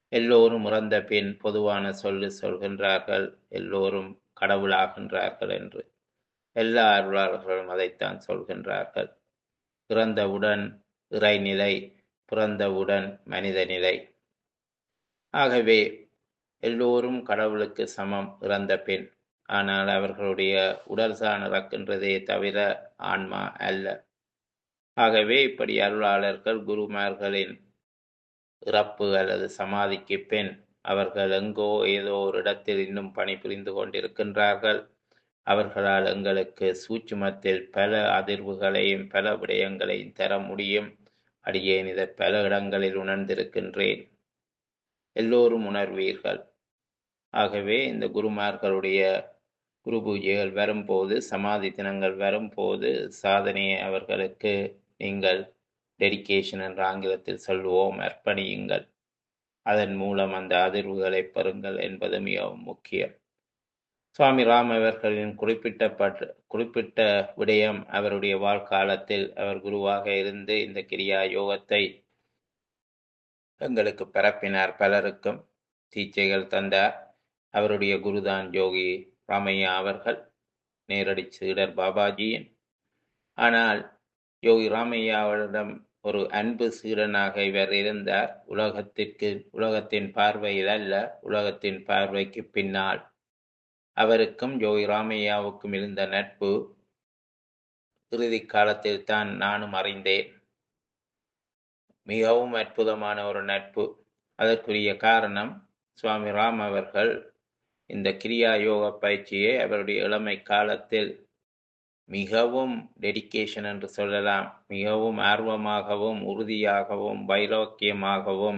எல்லோரும் இறந்த பின் பொதுவான சொல்லு சொல்கின்றார்கள், எல்லோரும் கடவுளாகின்றார்கள் என்று. எல்லா அருளாளர்களும் அதைத்தான் சொல்கின்றார்கள். இறந்தவுடன் இறைநிலை, பிறந்தவுடன் மனித நிலை. ஆகவே எல்லோரும் கடவுளுக்கு சமம் இறந்த பின். ஆனால் அவர்களுடைய உடல் தான் இறக்கின்றதே தவிர ஆன்மா அல்ல. ஆகவே இப்படி அருளாளர்கள் குருமார்களின் இறப்பு அல்லது சமாதிக்கு பின் அவர்கள் எங்கோ ஏதோ ஒரு இடத்தில் இன்னும் பணி புரிந்து கொண்டிருக்கின்றார்கள். அவர்களால் எங்களுக்கு சூட்சுமத்தில் பல அதிர்வுகளையும் பல விடயங்களையும் தர முடியும். அடியேன் இதை பல இடங்களில் உணர்ந்திருக்கின்றேன். எல்லோரும் உணர்வீர்கள். ஆகவே இந்த குருமார்களுடைய குரு பூஜைகள் வரும்போது, சமாதி தினங்கள் வரும்போது, சாதனையை அவர்களுக்கு நீங்கள் டெடிகேஷன் என்ற ஆங்கிலத்தில் சொல்லுவோம், அர்ப்பணியுங்கள். அதன் மூலம் அந்த அதிர்வுகளை பெறுங்கள் என்பது மிகவும் முக்கியம். சுவாமி ராம் அவர்களின் குறிப்பிட்டப்பட்ட குறிப்பிட்ட விடயம், அவருடைய வாழ்காலத்தில் அவர் குருவாக இருந்து இந்த கிரியா யோகத்தை எங்களுக்கு பரப்பினார். பலருக்கும் தீட்சைகள் தந்தார். அவருடைய குருதான் யோகி ராமையா அவர்கள், நேரடி சீடர் பாபாஜியின். ஆனால் யோகி ராமையாவிடம் ஒரு அன்பு சீடனாக இவர் இருந்தார். உலகத்திற்கு உலகத்தின் பார்வையில் அல்ல, உலகத்தின் பார்வைக்கு பின்னால். அவருக்கும் யோகி ராமையாவுக்கும் இருந்த நட்பு இறுதி காலத்தில் தான் நானும் அறிந்தேன். மிகவும் அற்புதமான ஒரு நட்பு. அதற்குரிய காரணம், சுவாமி ராம் அவர்கள் இந்த கிரியா யோக பயிற்சியை அவருடைய இளமை காலத்தில் மிகவும் டெடிகேஷன் என்று சொல்லலாம், மிகவும் ஆர்வமாகவும் உறுதியாகவும் வைராக்கியமாகவும்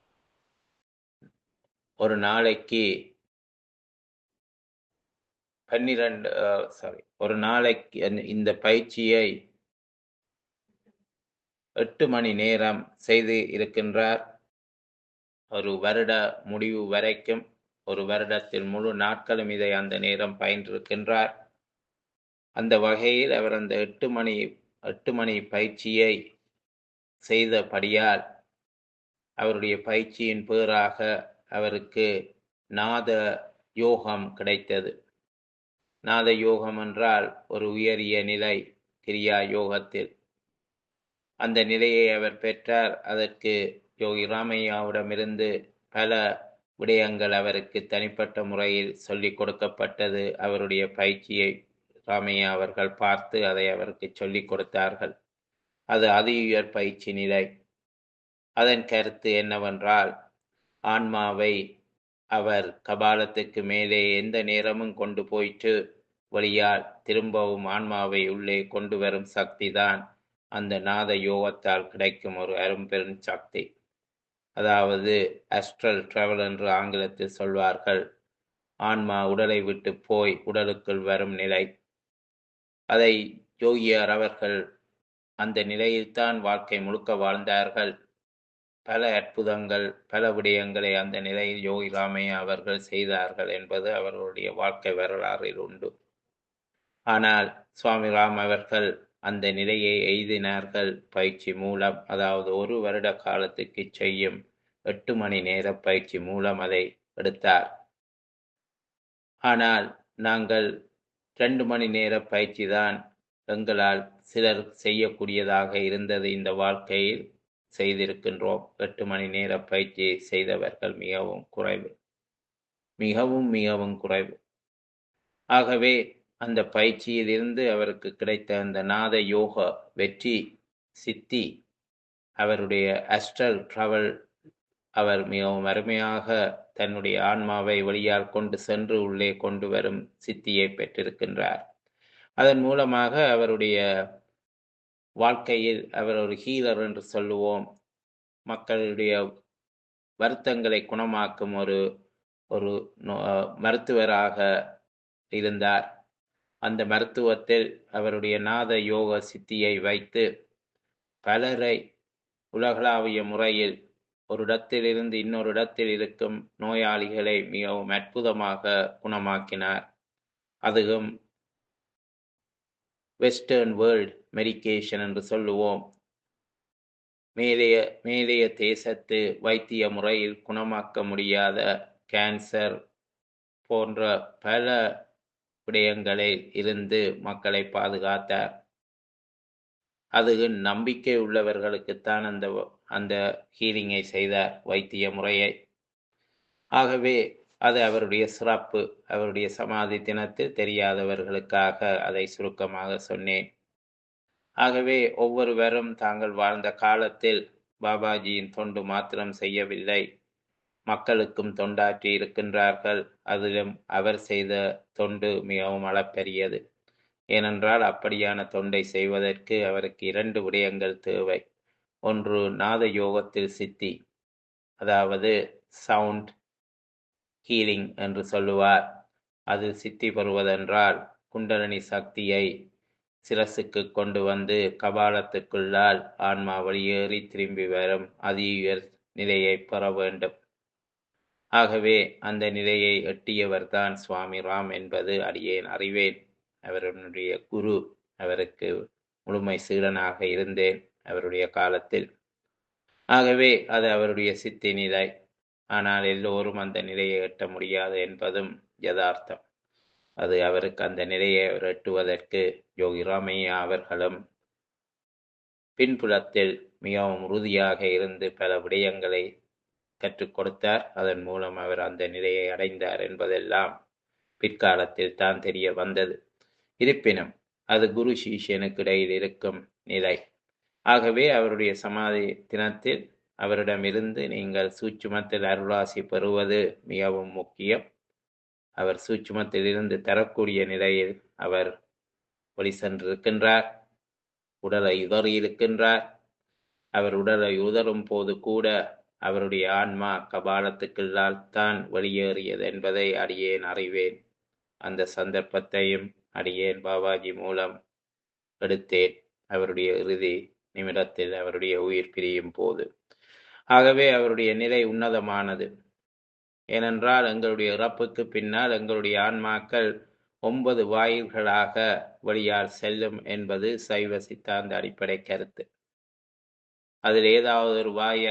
ஒரு நாளைக்கு பன்னிரண்டு சாரி ஒரு நாளைக்கு இந்த பயிற்சியை எட்டு மணி நேரம் செய்து இருக்கின்றார். ஒரு வருட முடிவு வரைக்கும், ஒரு வருடத்தில் முழு நாட்களும் இதை அந்த நேரம் பயின்றிருக்கின்றார். அந்த வகையில் அவர் அந்த எட்டு மணி எட்டு மணி பயிற்சியை செய்தபடியால் அவருடைய பயிற்சியின் பேராக அவருக்கு நாத யோகம் கிடைத்தது. நாத யோகம் என்றால் ஒரு உயரிய நிலை கிரியா யோகத்தில். அந்த நிலையை அவர் பெற்றார். அதற்கு யோகி ராமையாவிடமிருந்து பல விடயங்கள் அவருக்கு தனிப்பட்ட முறையில் சொல்லிக் கொடுக்கப்பட்டது. அவருடைய பயிற்சியை ராமையா அவர்கள் பார்த்து அதை அவருக்கு சொல்லிக் கொடுத்தார்கள். அது அதி உயர் பயிற்சி நிலை. அதன் கருத்து என்னவென்றால், ஆன்மாவை அவர் கபாலத்துக்கு மேலே எந்த நேரமும் கொண்டு போயிட்டு வழியால் திரும்பவும் ஆன்மாவை உள்ளே கொண்டு வரும் சக்தி தான் அந்த நாத யோகத்தால் கிடைக்கும் ஒரு அரும்பெரும் சக்தி. அதாவது அஸ்ட்ரல் டிராவல் என்று ஆங்கிலத்தில் சொல்வார்கள். ஆன்மா உடலை விட்டு போய் உடலுக்குள் வரும் நிலை. அதை யோகியார் அவர்கள் அந்த நிலையில்தான் வாழ்க்கை முழுக்க வாழ்ந்தார்கள். பல அற்புதங்கள், பல விடயங்களை அந்த நிலையில் யோகி ராமையா அவர்கள் செய்தார்கள் என்பது அவர்களுடைய வாழ்க்கை வரலாறில் உண்டு. ஆனால் சுவாமி ராம் அவர்கள் அந்த நிலையை எய்தினார்கள் பயிற்சி மூலம். அதாவது ஒரு வருட காலத்துக்கு செய்யும் எட்டு மணி நேர பயிற்சி மூலம் அதை எடுத்தார். ஆனால் நாங்கள் ரெண்டு மணி நேர பயிற்சி தான் எங்களால் சிலர் செய்யக்கூடியதாக இருந்தது. இந்த வாழ்க்கையில் செய்திருக்கின்றோம். எட்டு மணி நேர பயிற்சியை செய்தவர்கள் மிகவும் குறைவு, மிகவும் மிகவும் குறைவு. ஆகவே அந்த பயிற்சியில் இருந்து அவருக்கு கிடைத்த அந்த நாத யோக வெற்றி சித்தி, அவருடைய அஸ்ட்ரல் டிராவல், அவர் மிகவும் அருமையாக தன்னுடைய ஆன்மாவை வெளியால் கொண்டு சென்று உள்ளே கொண்டு வரும் சித்தியை பெற்றிருக்கின்றார். அதன் மூலமாக அவருடைய வாழ்க்கையில் அவர் ஒரு ஹீலர் என்று சொல்லுவோம். மக்களுடைய வருத்தங்களை குணமாக்கும் ஒரு ஒரு மருத்துவராக இருந்தார். அந்த மருத்துவத்தில் அவருடைய நாத யோக சித்தியை வைத்து பலரை உலகளாவிய முறையில் ஒரு இடத்திலிருந்து இன்னொரு இடத்தில் இருக்கும் நோயாளிகளை மிகவும் அற்புதமாக குணமாக்கினார். அதுவும் வெஸ்டர்ன் வேர்ல்ட் மெடிக்கேஷன் என்று சொல்லுவோம். மேலைய மேலைய தேசத்து வைத்திய முறையில் குணமாக்க முடியாத கேன்சர் போன்ற பல விடயங்களில் இருந்து மக்களை பாதுகாத்தார். அது நம்பிக்கை உள்ளவர்களுக்குத்தான் அந்த அந்த ஹீலிங்கை செய்தார், வைத்திய முறையை. ஆகவே அது அவருடைய சிறப்பு. அவருடைய சமாதி தினத்தில் தெரியாதவர்களுக்காக அதை சுருக்கமாக சொன்னேன். ஆகவே ஒவ்வொருவரும் தாங்கள் வாழ்ந்த காலத்தில் பாபாஜியின் தொண்டு மாத்திரம் செய்யவில்லை, மக்களுக்கும் தொண்டாற்றி இருக்கின்றார்கள். அதிலும் அவர் செய்த தொண்டு மிகவும் அளப்பெரியது. ஏனென்றால் அப்படியான தொண்டை செய்வதற்கு அவருக்கு இரண்டு விடயங்கள் தேவை. ஒன்று நாத யோகத்தில் சித்தி, அதாவது சவுண்ட் ஹீலிங் என்று சொல்லுவார். அது சித்தி பெறுவதென்றால் குண்டலினி சக்தியை சிரசுக்கு கொண்டு வந்து கபாலத்துக்குள்ளால் ஆன்மா வெளியேறி திரும்பி வரும் அதியுயர் நிலையை பெற வேண்டும். ஆகவே அந்த நிலையை எட்டியவர்தான் சுவாமி ராம் என்பது அடியேன் அறிவேன். அவருடைய குரு. அவருக்கு முழுமை சீடனாக இருந்தேன் அவருடைய காலத்தில். ஆகவே அது அவருடைய சித்தி நிலை. ஆனால் எல்லோரும் அந்த நிலையை எட்ட முடியாது என்பதும் யதார்த்தம். அது அவருக்கு அந்த நிலையை எட்டுவதற்கு யோகி ராமையா அவர்களும் பின்புலத்தில் மிகவும் உறுதியாக இருந்து பல விடயங்களை கற்றுக் கொடுத்தார். அதன் மூலம் அவர் அந்த நிலையை அடைந்தார் என்பதெல்லாம் பிற்காலத்தில் தான் தெரிய வந்தது. இருப்பினும் அது குரு சிஷ்யனுக்கு இடையில் இருக்கும் நிலை. ஆகவே அவருடைய சமாதி தினத்தில் அவரிடமிருந்து நீங்கள் சூட்சுமத்தில் அருளாசி பெறுவது மிகவும் முக்கியம். அவர் சூட்சுமத்தில் இருந்து தரக்கூடிய நிலையில் அவர் ஒளி சென்றிருக்கின்றார். உடலை உதறி இருக்கின்றார். அவர் உடலை உதறும் போது கூட அவருடைய ஆன்மா கபாலத்துக்குள்ளால் தான் வெளியேறியது என்பதை அடியேன் அறிவேன். அந்த சந்தர்ப்பத்தையும் அடியேன் பாபாஜி மூலம் எடுத்தேன், அவருடைய இறுதி நிமிடத்தில் அவருடைய உயிர் பிரியும் போது. ஆகவே அவருடைய நிலை உன்னதமானது. ஏனென்றால் எங்களுடைய இறப்புக்கு பின்னால் எங்களுடைய ஆன்மாக்கள் ஒன்பது வாயில்களாக வழியால் செல்லும் என்பது சைவ சித்தாந்த அடிப்படை கருத்து. அதில் ஏதாவது ஒரு வாய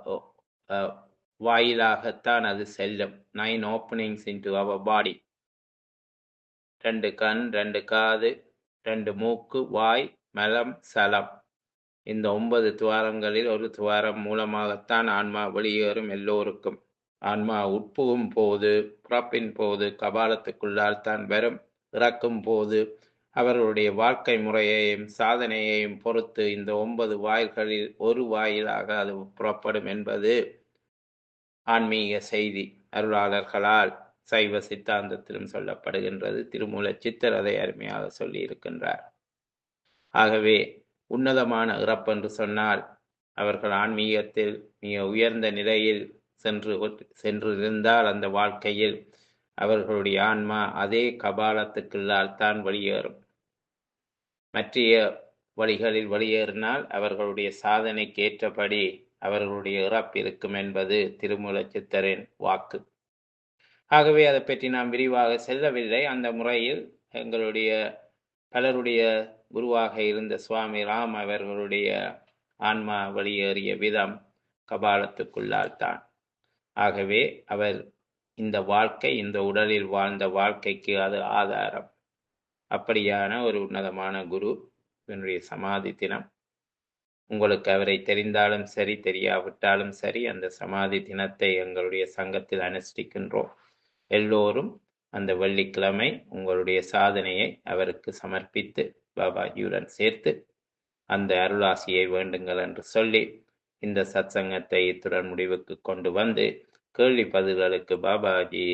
வாயிலாகத்தான் அது செல்லும். Nine openings into our body. ரெண்டு கண், ரெண்டு காது, ரெண்டு மூக்கு, வாய், மலம், சலம். இந்த ஒன்பது துவாரங்களில் ஒரு துவாரம் மூலமாகத்தான் ஆன்மா வெளியேறும் எல்லோருக்கும். ஆன்மா உட்புகும் போது, பிறப்பின் போது கபாலத்துக்குள்ளால் தான் வரும். இறக்கும் போது அவர்களுடைய வாழ்க்கை முறையையும் சாதனையையும் பொறுத்து இந்த ஒன்பது வாயில்களில் ஒரு வாயிலாக அது புறப்படும் என்பது ஆன்மீக செய்தி. அருளாளர்களால் சைவ சித்தாந்தத்திலும் சொல்லப்படுகின்றது. திருமூல சித்தர் அதை அருமையாக சொல்லி இருக்கின்றார். ஆகவே உன்னதமான இறப்பென்று சொன்னால் அவர்கள் ஆன்மீகத்தில் மிக உயர்ந்த நிலையில் சென்று சென்றிருந்தால் அந்த வாழ்க்கையில் அவர்களுடைய ஆன்மா அதே கபாலத்துக்குள்ளால் தான் வெளியேறும். மற்றைய வழிகளில் வெளியேறினால் அவர்களுடைய சாதனைக்கு ஏற்றபடி அவர்களுடைய இறப்பு இருக்கும் என்பது திருமூல சித்தரின் வாக்கு. ஆகவே அதை பற்றி நாம் விரிவாக செல்லவில்லை. அந்த முறையில் எங்களுடைய பலருடைய குருவாக இருந்த சுவாமி ராம் அவர்களுடைய ஆன்மா வெளியேறிய விதம் கபாலத்துக்குள்ளால் தான். ஆகவே அவர் இந்த வாழ்க்கை, இந்த உடலில் வாழ்ந்த வாழ்க்கைக்கு அது ஆதாரம். அப்படியான ஒரு உன்னதமான குரு என்னுடைய சமாதி தினம். உங்களுக்கு அவரை தெரிந்தாலும் சரி, தெரியாவிட்டாலும் சரி, அந்த சமாதி தினத்தை எங்களுடைய சங்கத்தில் அனுஷ்டிக்கின்றோம். எல்லோரும் அந்த வெள்ளிக்கிழமை உங்களுடைய சாதனையை அவருக்கு சமர்ப்பித்து பாபாஜியுடன் சேர்த்து அந்த அருளாசியை வேண்டுங்கள் என்று சொல்லி இந்த சத்சங்கத்தை இத்துடன் முடிவுக்கு கொண்டு வந்து கேள்வி பதில்களுக்கு பாபாஜி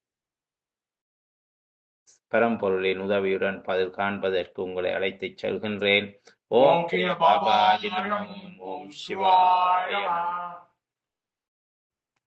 பரம்பொருளின் உதவியுடன் பதில் காண்பதற்கு உங்களை அழைத்துச் செல்கின்றேன். ஓம் பாபாஜி நமோ. ஓம் சிவாய.